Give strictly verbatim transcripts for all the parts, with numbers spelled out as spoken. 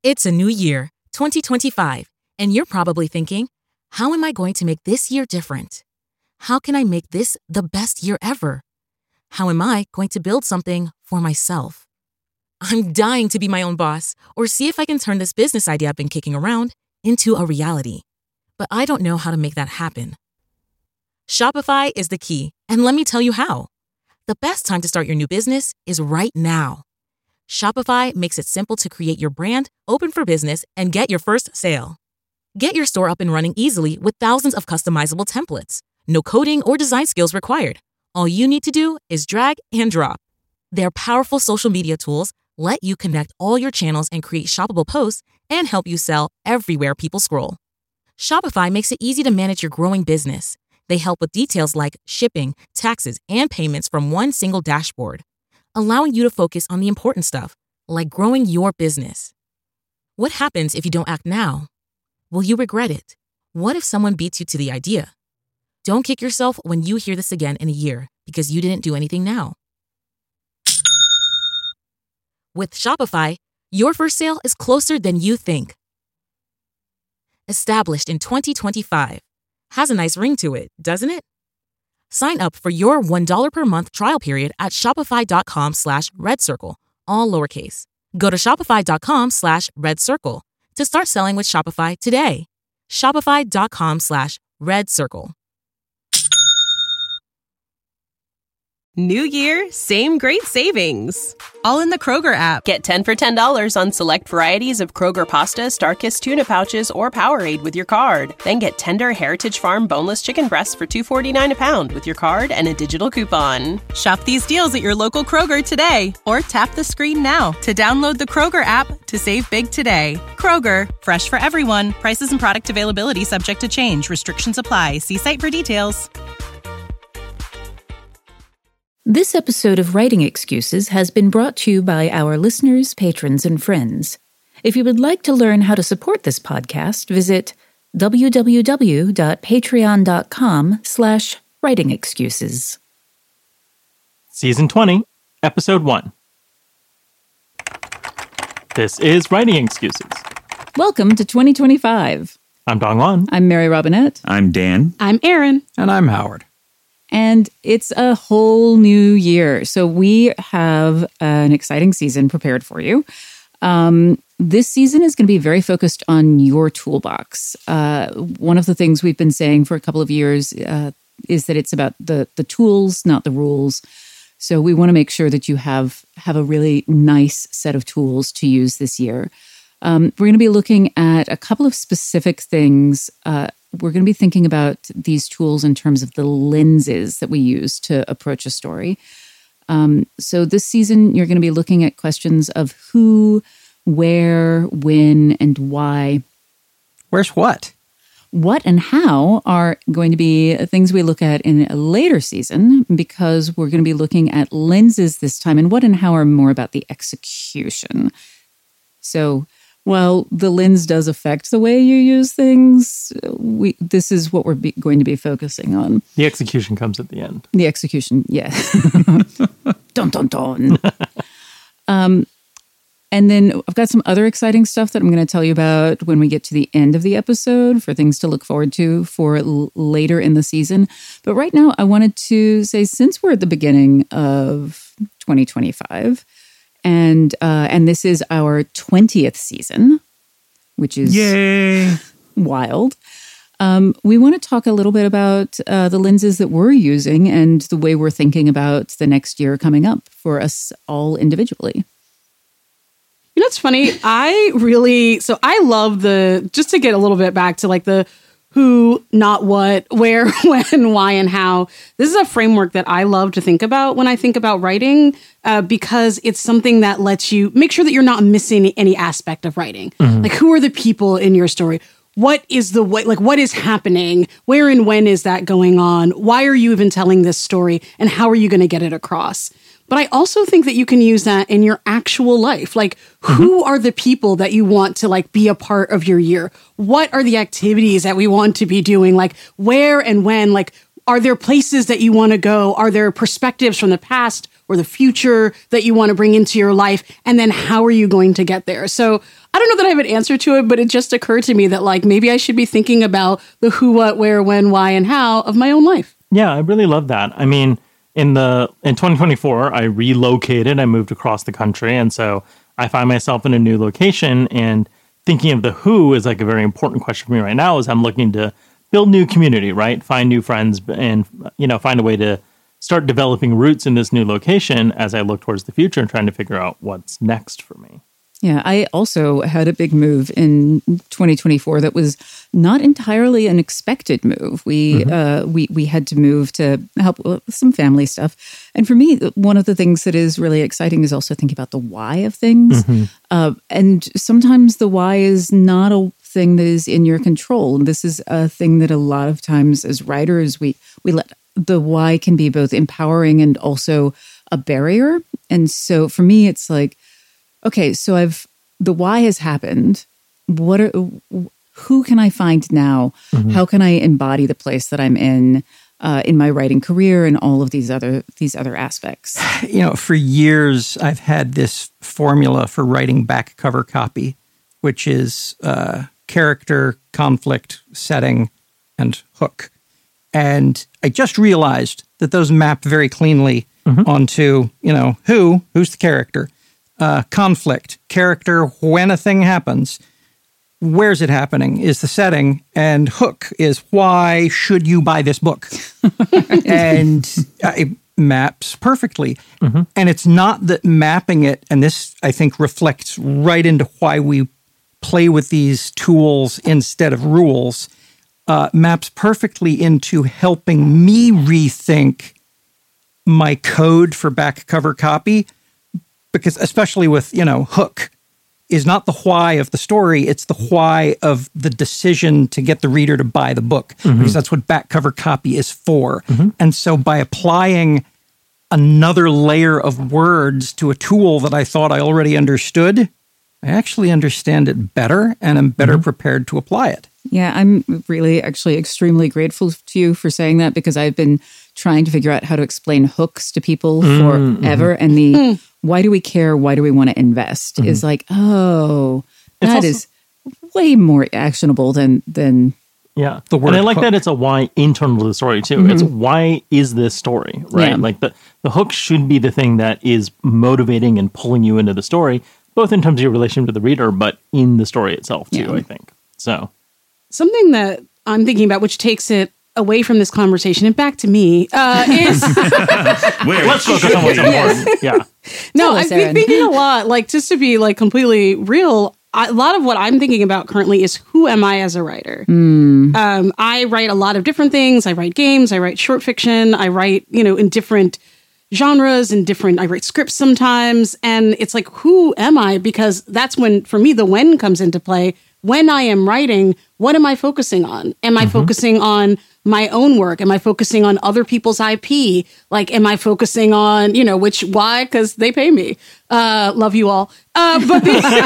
It's a new year, twenty twenty-five, and you're probably thinking, how am I going to make this year different? How can I make this the best year ever? How am I going to build something for myself? I'm dying to be my own boss or see if I can turn this business idea I've been kicking around into a reality. But I don't know how to make that happen. Shopify is the key, and let me tell you how. The best time to start your new business is right now. Shopify makes it simple to create your brand, open for business, and get your first sale. Get your store up and running easily with thousands of customizable templates. No coding or design skills required. All you need to do is drag and drop. Their powerful social media tools let you connect all your channels and create shoppable posts and help you sell everywhere people scroll. Shopify makes it easy to manage your growing business. They help with details like shipping, taxes, and payments from one single dashboard, allowing you to focus on the important stuff, like growing your business. What happens if you don't act now? Will you regret it? What if someone beats you to the idea? Don't kick yourself when you hear this again in a year because you didn't do anything now. With Shopify, your first sale is closer than you think. Established in twenty twenty-five. Has a nice ring to it, doesn't it? Sign up for your one dollar per month trial period at shopify.com slash red circle, all lowercase. Go to shopify.com slash red circle to start selling with Shopify today. Shopify.com slash red circle. New year, same great savings. All in the Kroger app. Get ten for ten dollars on select varieties of Kroger pasta, Starkist tuna pouches, or Powerade with your card. Then get tender Heritage Farm boneless chicken breasts for two forty-nine a pound with your card and a digital coupon. Shop these deals at your local Kroger today or tap the screen now to download the Kroger app to save big today. Kroger, fresh for everyone. Prices and product availability subject to change. Restrictions apply. See site for details. This episode of Writing Excuses has been brought to you by our listeners, patrons, and friends. If you would like to learn how to support this podcast, visit www.patreon.com slash writing excuses. Season twenty, Episode one. This is Writing Excuses. Welcome to twenty twenty-five. I'm Dongwon. I'm Mary Robinette. I'm Dan. I'm Erin. And I'm Howard. And it's a whole new year. So we have an exciting season prepared for you. Um, this season is going to be very focused on your toolbox. Uh, one of the things we've been saying for a couple of years uh, is that it's about the the tools, not the rules. So we want to make sure that you have, have a really nice set of tools to use this year. Um, we're going to be looking at a couple of specific things. Uh, we're going to be thinking about these tools in terms of the lenses that we use to approach a story. Um, so this season, you're going to be looking at questions of who, where, when, and why. Where's what? What and how are going to be things we look at in a later season, because we're going to be looking at lenses this time, and what and how are more about the execution. So while the lens does affect the way you use things, we this is what we're be, going to be focusing on. The execution comes at the end. The execution, yeah. Dun, dun, dun. um, and then I've got some other exciting stuff that I'm going to tell you about when we get to the end of the episode for things to look forward to for l- later in the season. But right now, I wanted to say, since we're at the beginning of twenty twenty-five, And uh, and this is our twentieth season, which is Yay. wild. Um, we want to talk a little bit about uh, the lenses that we're using and the way we're thinking about the next year coming up for us all individually. You know, it's funny. I really, so I love the, just to get a little bit back to like the who, not what, where, when, why, and how. This is a framework that I love to think about when I think about writing, uh, because it's something that lets you make sure that you're not missing any aspect of writing. Mm-hmm. Like, who are the people in your story? What is the way, like, what is happening? Where and when is that going on? Why are you even telling this story? And how are you going to get it across? But I also think that you can use that in your actual life. Like, who mm-hmm. are the people that you want to like be a part of your year? What are the activities that we want to be doing? Like, where and when? Like, are there places that you want to go? Are there perspectives from the past or the future that you want to bring into your life? And then how are you going to get there? So I don't know that I have an answer to it, but it just occurred to me that like maybe I should be thinking about the who, what, where, when, why, and how of my own life. Yeah, I really love that. I mean, in the in twenty twenty-four, I relocated. I moved across the country. And so I find myself in a new location, and thinking of the who is like a very important question for me right now as I'm looking to build new community, right? Find new friends and, you know, find a way to start developing roots in this new location as I look towards the future and trying to figure out what's next for me. Yeah, I also had a big move in twenty twenty-four that was not entirely an expected move. We mm-hmm. uh, we we had to move to help with some family stuff. And for me, one of the things that is really exciting is also thinking about the why of things. Mm-hmm. Uh, and sometimes the why is not a thing that is in your control. And this is a thing that a lot of times as writers, we we let the why can be both empowering and also a barrier. And so for me, it's like, okay, so I've the why has happened. What are who can I find now? Mm-hmm. How can I embody the place that I'm in uh, in my writing career and all of these other these other aspects? You know, for years I've had this formula for writing back cover copy, which is uh, character, conflict, setting, and hook. And I just realized that those map very cleanly mm-hmm. onto, you know, who, who's the character. Uh, conflict, character, when a thing happens, where's it happening is the setting, and hook is why should you buy this book? And uh, it maps perfectly. Mm-hmm. And it's not that mapping it, and this I think reflects right into why we play with these tools instead of rules, uh, maps perfectly into helping me rethink my code for back cover copy. Because especially with, you know, hook is not the why of the story, it's the why of the decision to get the reader to buy the book. Mm-hmm. Because that's what back cover copy is for. Mm-hmm. And so by applying another layer of words to a tool that I thought I already understood, I actually understand it better and am better mm-hmm. prepared to apply it. Yeah, I'm really actually extremely grateful to you for saying that, because I've been trying to figure out how to explain hooks to people mm-hmm. forever. And the mm. why do we care? Why do we want to invest? Mm-hmm. Is like, oh, it's that also, is way more actionable than than yeah. the word. And I like hook. that it's a why internal to the story too. Mm-hmm. It's why is this story, right? Yeah. Like the, the hook should be the thing that is motivating and pulling you into the story, both in terms of your relationship to the reader, but in the story itself too, yeah. I think. So something that I'm thinking about, which takes it away from this conversation and back to me, uh, is Wait, let's focus on what's important. Yeah. No, Tell us, I've been Erin. thinking a lot, like just to be like completely real. I, a lot of what I'm thinking about currently is who am I as a writer? Mm. Um, I write a lot of different things. I write games. I write short fiction. I write, you know, in different genres and different. I write scripts sometimes, and it's like, who am I? Because that's when, for me, the when comes into play. When I am writing, what am I focusing on? Am I mm-hmm. focusing on my own work? Am I focusing on other people's I P? Like, am I focusing on, you know, which, why? Because they pay me. Uh, love you all. Uh, but,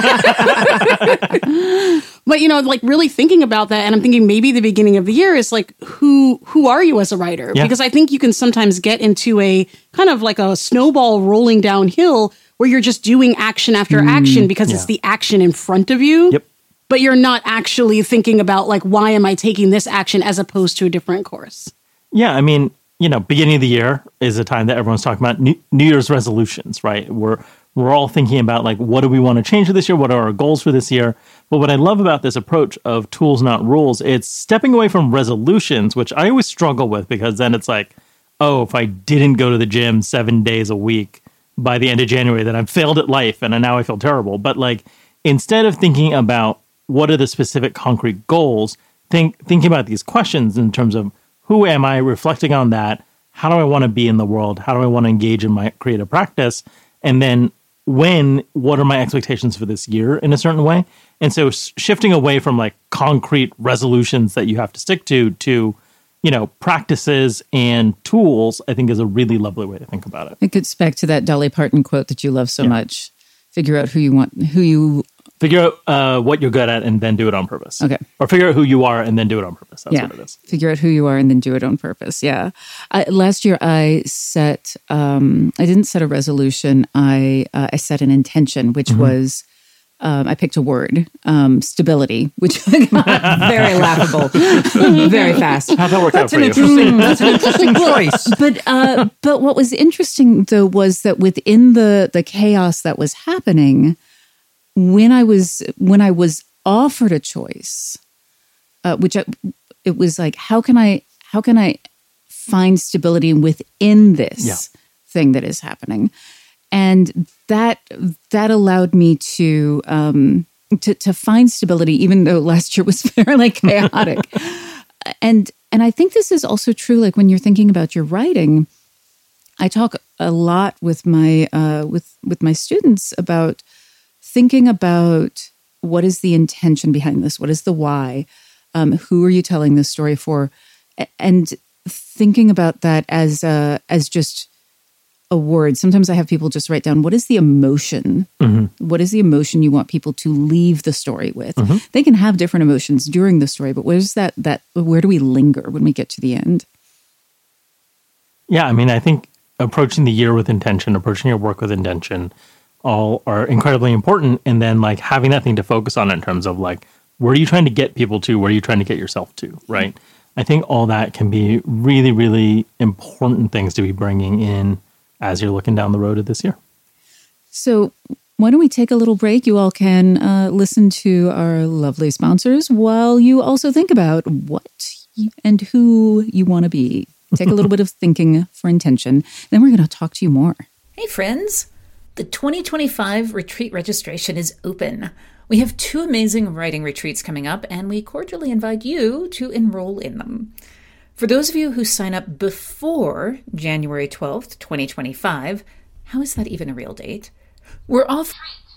the, but, you know, like really thinking about that. And I'm thinking maybe the beginning of the year is like, who, who are you as a writer? Yeah. Because I think you can sometimes get into a kind of like a snowball rolling downhill where you're just doing action after mm, action because yeah. it's the action in front of you. Yep. But you're not actually thinking about, like, why am I taking this action as opposed to a different course? Yeah, I mean, you know, beginning of the year is a time that everyone's talking about New, New Year's resolutions, right? We're we're all thinking about, like, what do we want to change for this year? What are our goals for this year? But what I love about this approach of tools, not rules, it's stepping away from resolutions, which I always struggle with, because then it's like, oh, if I didn't go to the gym seven days a week by the end of January, then I've failed at life, and now I feel terrible. But, like, instead of thinking about what are the specific concrete goals, think thinking about these questions in terms of who am I, reflecting on that, how do I want to be in the world, how do I want to engage in my creative practice, and then when, what are my expectations for this year in a certain way? And so s- shifting away from like concrete resolutions that you have to stick to, to, you know, practices and tools, I think is a really lovely way to think about it. It gets back to that Dolly Parton quote that you love so Yeah. much. Figure out who you want, who you Figure out uh, what you're good at and then do it on purpose. Okay. Or figure out who you are and then do it on purpose. That's yeah. what it is. Figure out who you are and then do it on purpose. Yeah. I, last year I set, um, I didn't set a resolution. I uh, I set an intention, which mm-hmm. was, um, I picked a word, um, stability, which very laughable, very fast. How'd that work that's out for an you? Interesting, that's an interesting choice. But uh, but what was interesting though was that within the the chaos that was happening, when I was when I was offered a choice, uh, which I, it was like, how can I how can I find stability within this yeah. thing that is happening, and that that allowed me to um, to to find stability, even though last year was fairly chaotic, and and I think this is also true. Like when you're thinking about your writing, I talk a lot with my uh, with with my students about thinking about what is the intention behind this? What is the why? Um, who are you telling this story for? And thinking about that as uh, as just a word. Sometimes I have people just write down, what is the emotion? Mm-hmm. What is the emotion you want people to leave the story with? Mm-hmm. They can have different emotions during the story, but where's that, that, where do we linger when we get to the end? Yeah, I mean, I think approaching the year with intention, approaching your work with intention, all are incredibly important. And then like having that thing to focus on in terms of like, where are you trying to get people to? Where are you trying to get yourself to? Right. I think all that can be really, really important things to be bringing in as you're looking down the road of this year. So why don't we take a little break? You all can uh, listen to our lovely sponsors while you also think about what and who you want to be. Take a little bit of thinking for intention. Then we're going to talk to you more. Hey, friends. The twenty twenty-five retreat registration is open. We have two amazing writing retreats coming up, and we cordially invite you to enroll in them. For those of you who sign up before January twelfth, twenty twenty-five, how is that even a real date? We're off...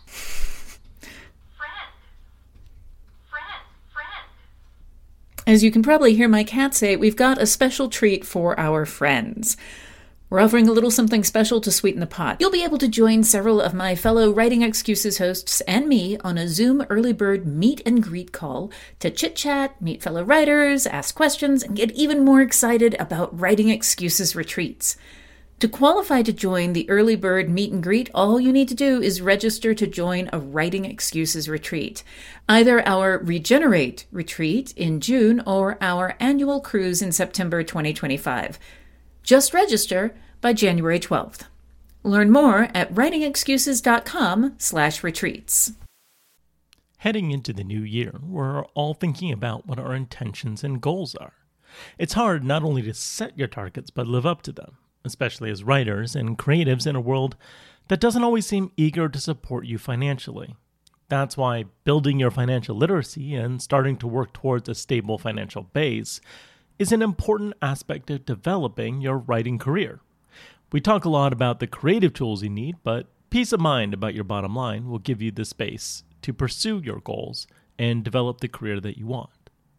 As you can probably hear my cat say, we've got a special treat for our friends. We're offering a little something special to sweeten the pot. You'll be able to join several of my fellow Writing Excuses hosts and me on a Zoom early bird meet and greet call to chit-chat, meet fellow writers, ask questions, and get even more excited about Writing Excuses retreats. To qualify to join the early bird meet and greet, all you need to do is register to join a Writing Excuses retreat. Either our Regenerate retreat in June or our annual cruise in September twenty twenty-five. Just register by January twelfth. Learn more at writingexcuses.com slash retreats. Heading into the new year, we're all thinking about what our intentions and goals are. It's hard not only to set your targets, but live up to them, especially as writers and creatives in a world that doesn't always seem eager to support you financially. That's why building your financial literacy and starting to work towards a stable financial base is an important aspect of developing your writing career. We talk a lot about the creative tools you need, but peace of mind about your bottom line will give you the space to pursue your goals and develop the career that you want.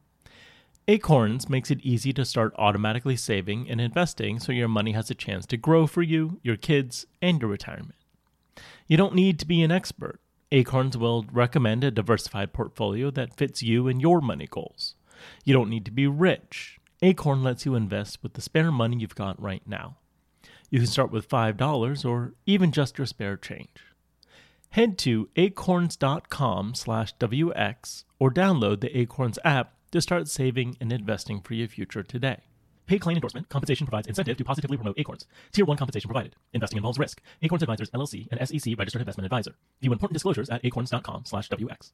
Acorns makes it easy to start automatically saving and investing so your money has a chance to grow for you, your kids, and your retirement. You don't need to be an expert. Acorns will recommend a diversified portfolio that fits you and your money goals. You don't need to be rich. Acorn lets you invest with the spare money you've got right now. You can start with five dollars or even just your spare change. Head to acorns.com slash WX or download the Acorns app to start saving and investing for your future today. Paid client endorsement. Compensation provides incentive to positively promote Acorns. Tier one compensation provided. Investing involves risk. Acorns Advisors, L L C, an S E C registered investment advisor. View important disclosures at acorns.com slash WX.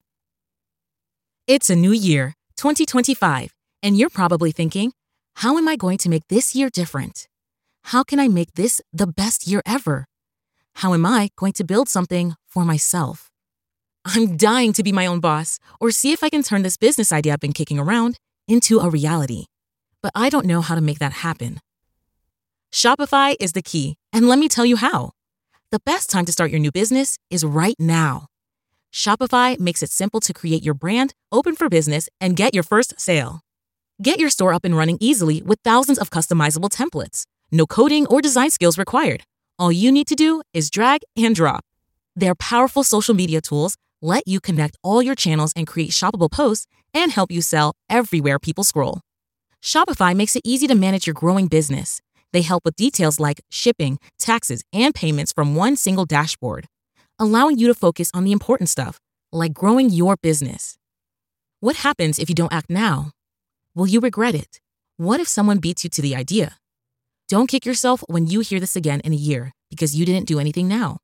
It's a new year, twenty twenty-five, and you're probably thinking, how am I going to make this year different? How can I make this the best year ever? How am I going to build something for myself? I'm dying to be my own boss or see if I can turn this business idea I've been kicking around into a reality. But I don't know how to make that happen. Shopify is the key, and let me tell you how. The best time to start your new business is right now. Shopify makes it simple to create your brand, open for business, and get your first sale. Get your store up and running easily with thousands of customizable templates. No coding or design skills required. All you need to do is drag and drop. Their powerful social media tools let you connect all your channels and create shoppable posts and help you sell everywhere people scroll. Shopify makes it easy to manage your growing business. They help with details like shipping, taxes, and payments from one single dashboard, allowing you to focus on the important stuff, like growing your business. What happens if you don't act now? Will you regret it? What if someone beats you to the idea? Don't kick yourself when you hear this again in a year because you didn't do anything now.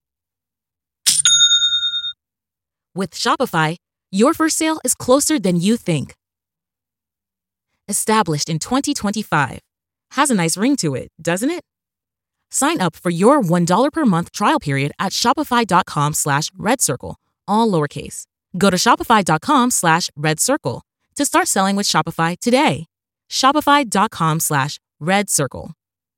With Shopify, your first sale is closer than you think. Established in twenty twenty-five. Has a nice ring to it, doesn't it? Sign up for your one dollar per month trial period at shopify.com slash red circle, all lowercase. Go to shopify.com slash red circle to start selling with Shopify today. Shopify.com slash red circle.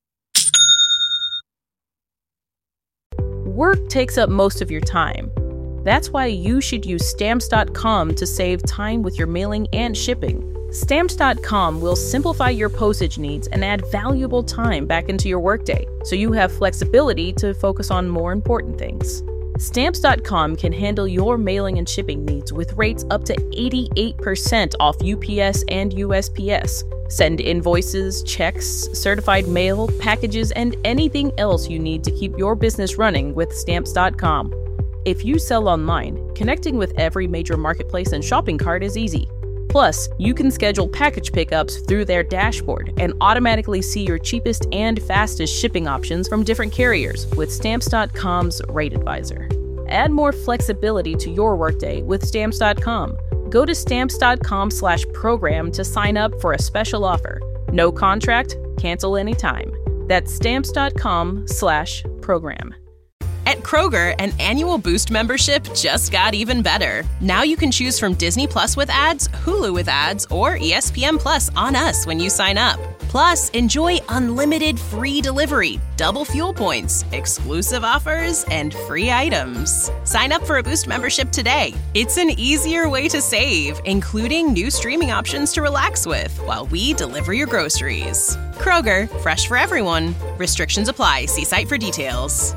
Work takes up most of your time. That's why you should use Stamps dot com to save time with your mailing and shipping. Stamps dot com will simplify your postage needs and add valuable time back into your workday, so you have flexibility to focus on more important things. Stamps dot com can handle your mailing and shipping needs with rates up to eighty-eight percent off U P S and U S P S. Send invoices, checks, certified mail, packages, and anything else you need to keep your business running with Stamps dot com. If you sell online, connecting with every major marketplace and shopping cart is easy. Plus, you can schedule package pickups through their dashboard and automatically see your cheapest and fastest shipping options from different carriers with Stamps dot com's Rate Advisor. Add more flexibility to your workday with Stamps dot com. Go to Stamps dot com slash program to sign up for a special offer. No contract, cancel anytime. That's Stamps dot com slash program. At Kroger, an annual Boost membership just got even better. Now you can choose from Disney Plus with ads, Hulu with ads, or E S P N Plus on us when you sign up. Plus, enjoy unlimited free delivery, double fuel points, exclusive offers, and free items. Sign up for a Boost membership today. It's an easier way to save, including new streaming options to relax with while we deliver your groceries. Kroger, fresh for everyone. Restrictions apply. See site for details.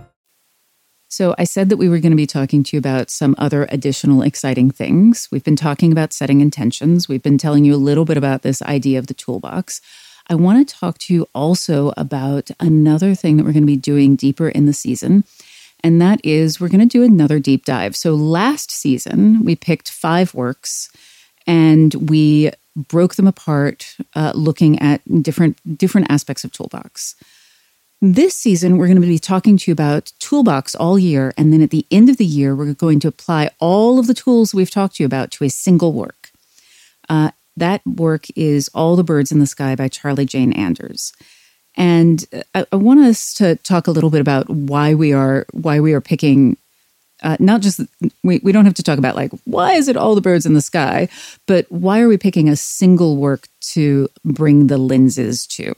So I said that we were going to be talking to you about some other additional exciting things. We've been talking about setting intentions. We've been telling you a little bit about this idea of the toolbox. I want to talk to you also about another thing that we're going to be doing deeper in the season, and that is we're going to do another deep dive. So last season, we picked five works, and we broke them apart, uh, looking at different different aspects of Toolbox. This season, we're going to be talking to you about Toolbox all year, and then at the end of the year, we're going to apply all of the tools we've talked to you about to a single work. Uh, that work is All the Birds in the Sky by Charlie Jane Anders. And I, I want us to talk a little bit about why we are why we are picking, uh, not just, we, we don't have to talk about like, why is it All the Birds in the Sky, but why are we picking a single work to bring the lenses to?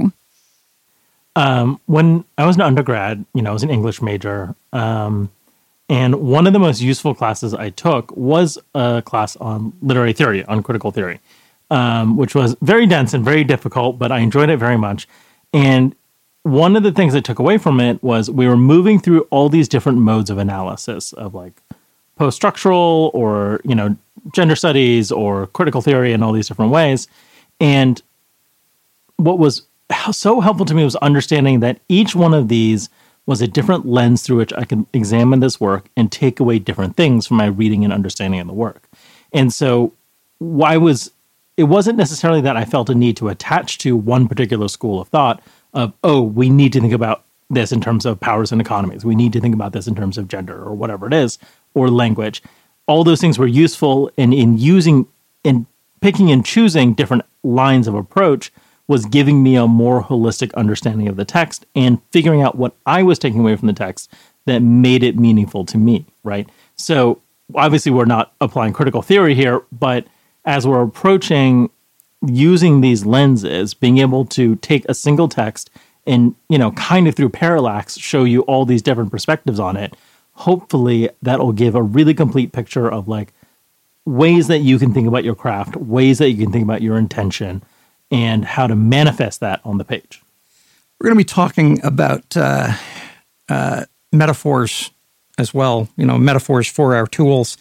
Um, when I was an undergrad, you know, I was an English major, um, and one of the most useful classes I took was a class on literary theory, on critical theory, um, which was very dense and very difficult, but I enjoyed it very much. And one of the things I took away from it was we were moving through all these different modes of analysis of like post-structural or, you know, gender studies or critical theory and all these different ways. And what was so helpful to me was understanding that each one of these was a different lens through which I could examine this work and take away different things from my reading and understanding of the work. And so why was it wasn't necessarily that I felt a need to attach to one particular school of thought of, oh, we need to think about this in terms of powers and economies. We need to think about this in terms of gender or whatever it is, or language. All those things were useful in, in using, in picking and choosing different lines of approach was giving me a more holistic understanding of the text and figuring out what I was taking away from the text that made it meaningful to me, right? So obviously we're not applying critical theory here, but as we're approaching using these lenses, being able to take a single text and, you know, kind of through parallax, show you all these different perspectives on it, hopefully that'll give a really complete picture of like ways that you can think about your craft, ways that you can think about your intention, and how to manifest that on the page. We're going to be talking about uh, uh, metaphors as well, you know, metaphors for our tools.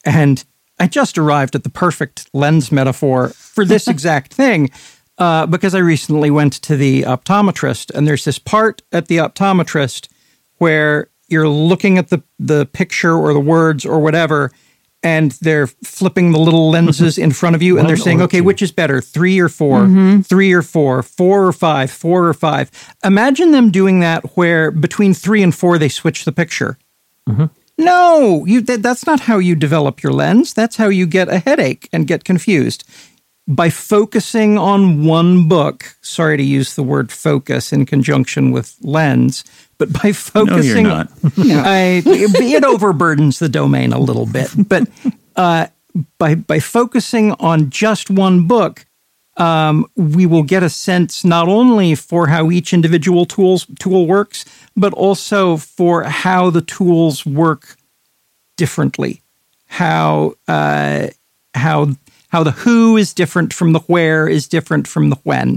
And I just arrived at the perfect lens metaphor for this exact thing uh, because I recently went to the optometrist, and there's this part at the optometrist where you're looking at the, the picture or the words or whatever, and they're flipping the little lenses in front of you, and they're saying, okay, which is better, three or four, mm-hmm. three or four, four or five, four or five. Imagine them doing that where between three and four, they switch the picture. Mm-hmm. No, you, that, that's not how you develop your lens. That's how you get a headache and get confused. By focusing on one book, sorry to use the word focus in conjunction with lens, but by focusing, no, you're not. I, it overburdens the domain a little bit. But uh, by by focusing on just one book, um, we will get a sense not only for how each individual tools tool works, but also for how the tools work differently. How uh, how how the who is different from the where is different from the when.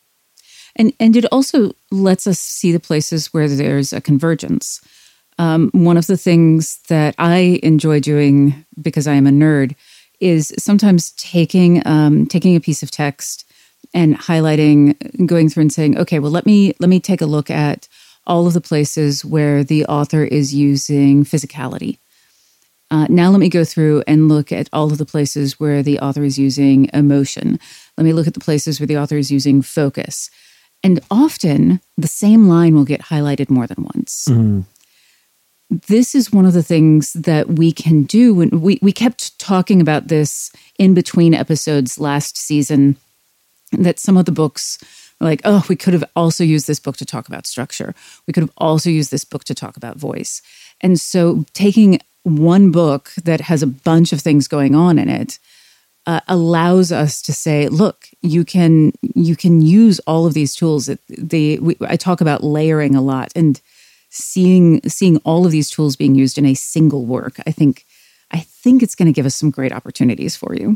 And and it also lets us see the places where there's a convergence. Um, one of the things that I enjoy doing, because I am a nerd, is sometimes taking um, taking a piece of text and highlighting, going through and saying, okay, well, let me let me take a look at all of the places where the author is using physicality. Uh, now let me go through and look at all of the places where the author is using emotion. Let me look at the places where the author is using focus. And often, the same line will get highlighted more than once. Mm. This is one of the things that we can do. When we, we kept talking about this in between episodes last season, that some of the books were like, oh, we could have also used this book to talk about structure. We could have also used this book to talk about voice. And so taking one book that has a bunch of things going on in it uh, allows us to say, look, you can you can use all of these tools. That they we, I talk about layering a lot, and seeing seeing all of these tools being used in a single work. I think I think it's going to give us some great opportunities for you.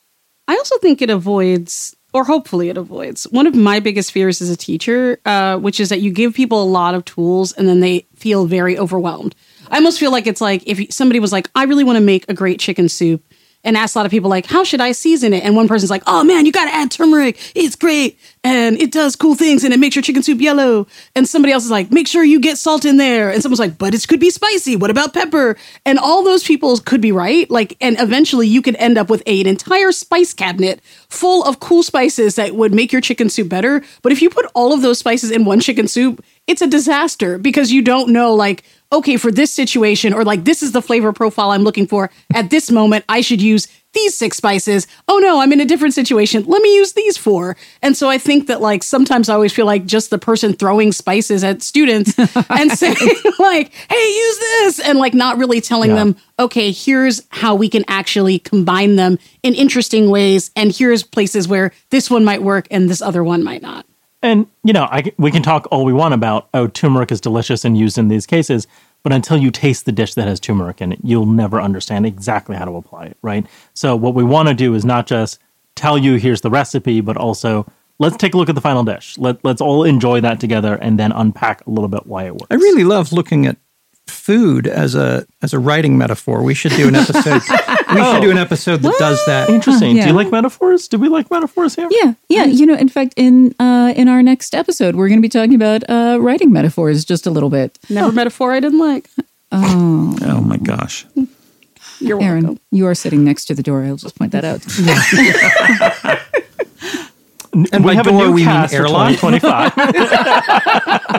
I also think it avoids, or hopefully it avoids, one of my biggest fears as a teacher, uh, which is that you give people a lot of tools and then they feel very overwhelmed. I almost feel like it's like if somebody was like, I really want to make a great chicken soup, and asked a lot of people like, how should I season it? And one person's like, oh man, you got to add turmeric. It's great. And it does cool things and it makes your chicken soup yellow. And somebody else is like, make sure you get salt in there. And someone's like, but it could be spicy. What about pepper? And all those people could be right. Like, and eventually you could end up with an entire spice cabinet full of cool spices that would make your chicken soup better. But if you put all of those spices in one chicken soup, it's a disaster because you don't know, like, okay, for this situation, or like, this is the flavor profile I'm looking for at this moment, I should use these six spices. Oh no, I'm in a different situation. Let me use these four. And so I think that like, sometimes I always feel like just the person throwing spices at students and saying like, hey, use this. And like not really telling yeah. them, okay, here's how we can actually combine them in interesting ways. And here's places where this one might work and this other one might not. And, you know, I, we can talk all we want about, oh, turmeric is delicious and used in these cases, but until you taste the dish that has turmeric in it, you'll never understand exactly how to apply it, right? So what we want to do is not just tell you here's the recipe, but also let's take a look at the final dish. Let, let's all enjoy that together and then unpack a little bit why it works. I really love looking at food as a as a writing metaphor. We should do an episode. we oh. should do an episode that what? does that. Interesting. Uh, yeah. Do you like metaphors? Do we like metaphors here? Yeah, yeah. You know, in fact, in uh, in our next episode, we're going to be talking about uh, writing metaphors just a little bit. Never oh. metaphor I didn't like. Oh, oh my gosh. You're Aaron, welcome. You are sitting next to the door. I'll just point that out. And we by have door, a new we cast mean for airline. twenty twenty-five.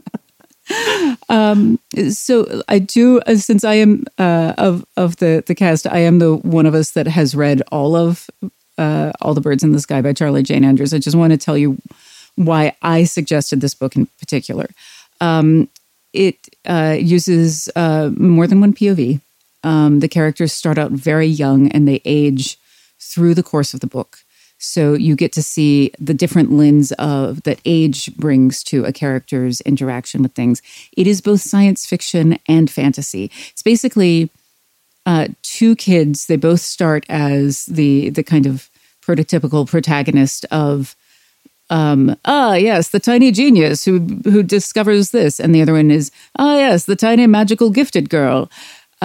um, so I do, uh, since I am uh, of of the the cast, I am the one of us that has read all of uh, All the Birds in the Sky by Charlie Jane Andrews. I just want to tell you why I suggested this book in particular. Um, it uh, uses uh, more than one P O V. Um, the characters start out very young and they age through the course of the book. So you get to see the different lens of that age brings to a character's interaction with things. It is both science fiction and fantasy. It's basically uh, two kids. They both start as the the kind of prototypical protagonist of, um, ah, yes, the tiny genius who who discovers this, and the other one is, ah, yes, the tiny magical gifted girl. Uh,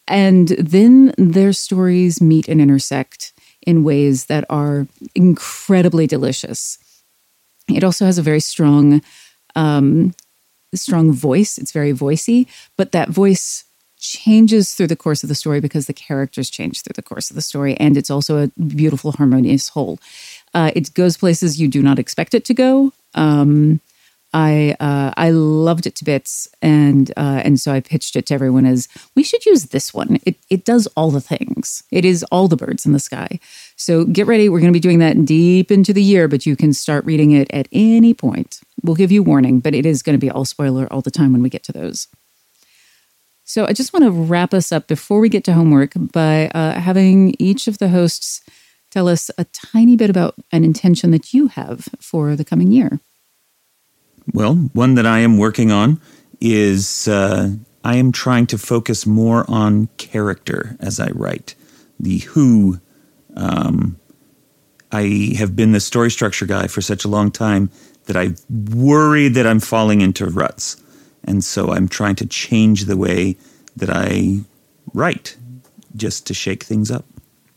and then their stories meet and intersect in ways that are incredibly delicious. It also has a very strong, um, strong voice. It's very voicey, but that voice changes through the course of the story because the characters change through the course of the story, and it's also a beautiful, harmonious whole. Uh, it goes places you do not expect it to go. Um, I uh, I loved it to bits, and uh, and so I pitched it to everyone as, we should use this one. It it does all the things. It is all the birds in the sky. So get ready. We're going to be doing that deep into the year, but you can start reading it at any point. We'll give you warning, but it is going to be all spoiler all the time when we get to those. So I just want to wrap us up before we get to homework by uh, having each of the hosts tell us a tiny bit about an intention that you have for the coming year. Well, one that I am working on is uh, I am trying to focus more on character as I write. The who. Um, I have been the story structure guy for such a long time that I worry that I'm falling into ruts. And so I'm trying to change the way that I write just to shake things up.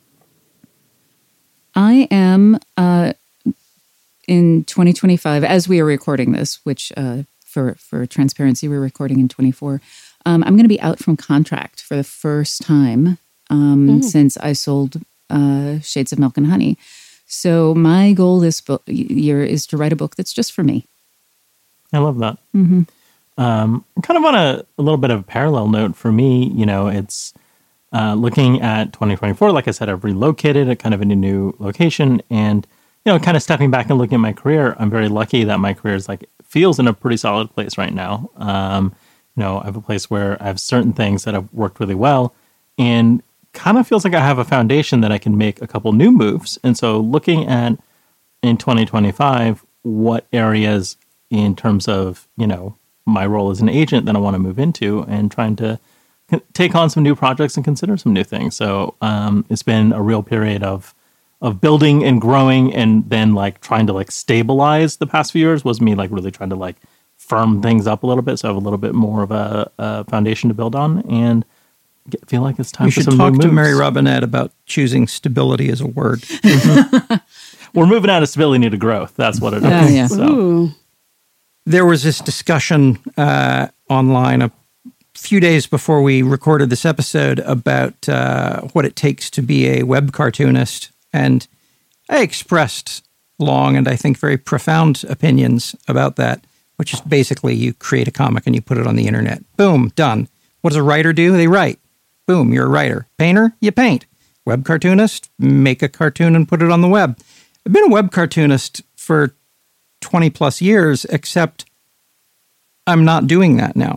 I am, uh, in twenty twenty-five, as we are recording this, which uh, for, for transparency, we're recording in twenty-four, um, I'm going to be out from contract for the first time um, mm. since I sold uh, Shades of Milk and Honey. So my goal this book, year is to write a book that's just for me. I love that. Mm-hmm. Um, kind of on a, a little bit of a parallel note for me, you know, it's uh, looking at twenty twenty-four. Like I said, I've relocated at kind of in a new location, and, you know, kind of stepping back and looking at my career, I'm very lucky that my career is like, feels in a pretty solid place right now. Um, you know, I have a place where I have certain things that have worked really well, and kind of feels like I have a foundation that I can make a couple new moves. And so looking at in twenty twenty-five, what areas in terms of, you know, my role as an agent that I want to move into, and trying to c- take on some new projects and consider some new things. So um, it's been a real period of of building and growing, and then like trying to like stabilize the past few years was me like really trying to like firm things up a little bit, so I have a little bit more of a, a foundation to build on, and get, feel like it's time you for should some talk new to moves. Mary Robinette about choosing stability as a word. Mm-hmm. We're moving out of stability to growth. That's what it is. Uh, yeah. So. Ooh. There was this discussion uh, online a few days before we recorded this episode about uh, what it takes to be a web cartoonist. And I expressed long and I think very profound opinions about that, which is basically you create a comic and you put it on the internet. Boom, done. What does a writer do? They write. Boom, you're a writer. Painter, you paint. Web cartoonist, make a cartoon and put it on the web. I've been a web cartoonist for twenty plus years, except I'm not doing that now.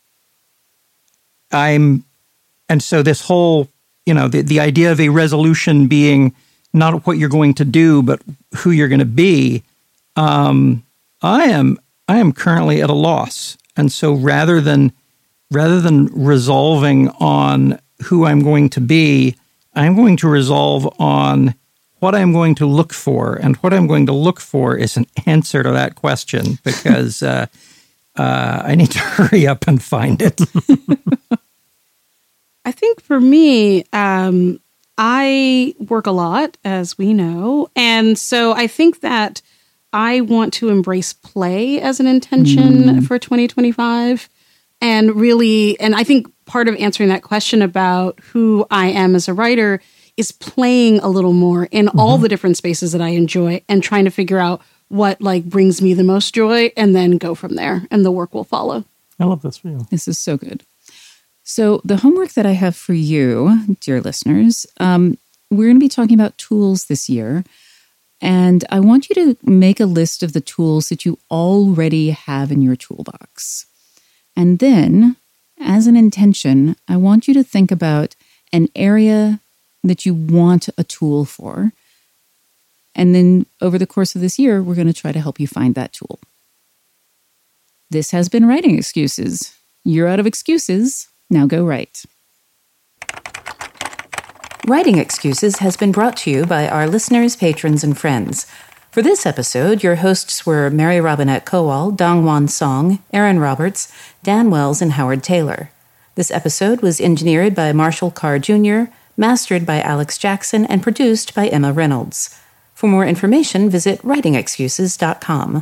I'm, and so this whole, you know, the, the idea of a resolution being not what you're going to do, but who you're going to be, um, I am, I am currently at a loss. And so rather than, rather than resolving on who I'm going to be, I'm going to resolve on what I'm going to look for. And what I'm going to look for is an answer to that question, because uh, uh, I need to hurry up and find it. I think for me, um, I work a lot, as we know. And so I think that I want to embrace play as an intention mm. for twenty twenty-five. And really, and I think part of answering that question about who I am as a writer is playing a little more in mm-hmm. all the different spaces that I enjoy, and trying to figure out what like brings me the most joy, and then go from there, and the work will follow. I love this for you. This is so good. So the homework that I have for you, dear listeners, um, we're going to be talking about tools this year. And I want you to make a list of the tools that you already have in your toolbox. And then, as an intention, I want you to think about an area that you want a tool for. And then over the course of this year, we're going to try to help you find that tool. This has been Writing Excuses. You're out of excuses. Now go write. Writing Excuses has been brought to you by our listeners, patrons, and friends. For this episode, your hosts were Mary Robinette Kowal, Dong-Hwan Song, Aaron Roberts, Dan Wells, and Howard Taylor. This episode was engineered by Marshall Carr Junior, mastered by Alex Jackson, and produced by Emma Reynolds. For more information, visit writing excuses dot com.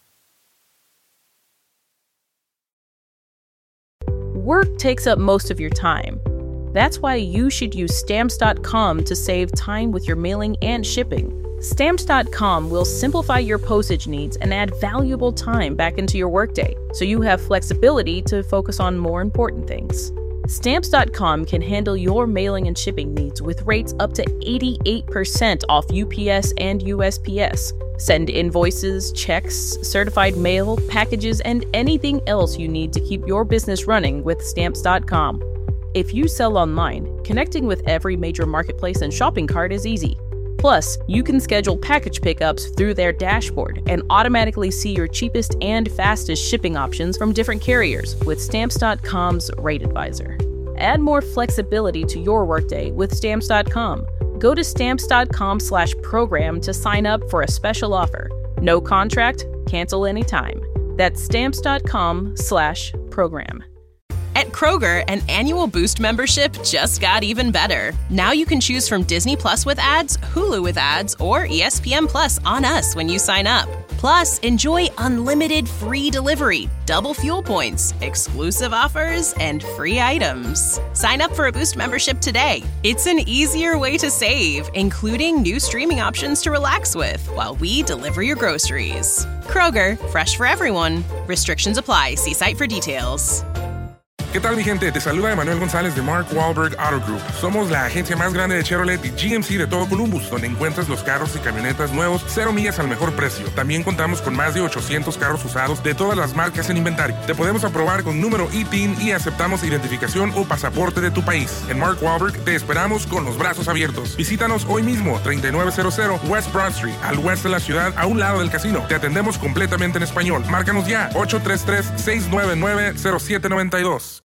Work takes up most of your time. That's why you should use Stamps dot com to save time with your mailing and shipping. Stamps dot com will simplify your postage needs and add valuable time back into your workday, so you have flexibility to focus on more important things. Stamps dot com can handle your mailing and shipping needs with rates up to eighty-eight percent off U P S and U S P S. Send invoices, checks, certified mail, packages, and anything else you need to keep your business running with Stamps dot com. If you sell online, connecting with every major marketplace and shopping cart is easy. Plus, you can schedule package pickups through their dashboard and automatically see your cheapest and fastest shipping options from different carriers with Stamps dot com's Rate Advisor. Add more flexibility to your workday with Stamps dot com. Go to Stamps dot com slash program to sign up for a special offer. No contract, cancel anytime. That's Stamps dot com slash program. At Kroger, an annual Boost membership just got even better. Now you can choose from Disney Plus with ads, Hulu with ads, or E S P N Plus on us when you sign up. Plus, enjoy unlimited free delivery, double fuel points, exclusive offers, and free items. Sign up for a Boost membership today. It's an easier way to save, including new streaming options to relax with while we deliver your groceries. Kroger, fresh for everyone. Restrictions apply. See site for details. ¿Qué tal, mi gente? Te saluda Emanuel González de Mark Wahlberg Auto Group. Somos la agencia más grande de Chevrolet y G M C de todo Columbus, donde encuentras los carros y camionetas nuevos, cero millas al mejor precio. También contamos con más de ochocientos carros usados de todas las marcas en inventario. Te podemos aprobar con número I T I N y aceptamos identificación o pasaporte de tu país. En Mark Wahlberg te esperamos con los brazos abiertos. Visítanos hoy mismo, treinta y nueve cero cero West Broad Street, al oeste de la ciudad, a un lado del casino. Te atendemos completamente en español. Márcanos ya, ocho tres tres, seis nueve nueve, cero siete nueve dos.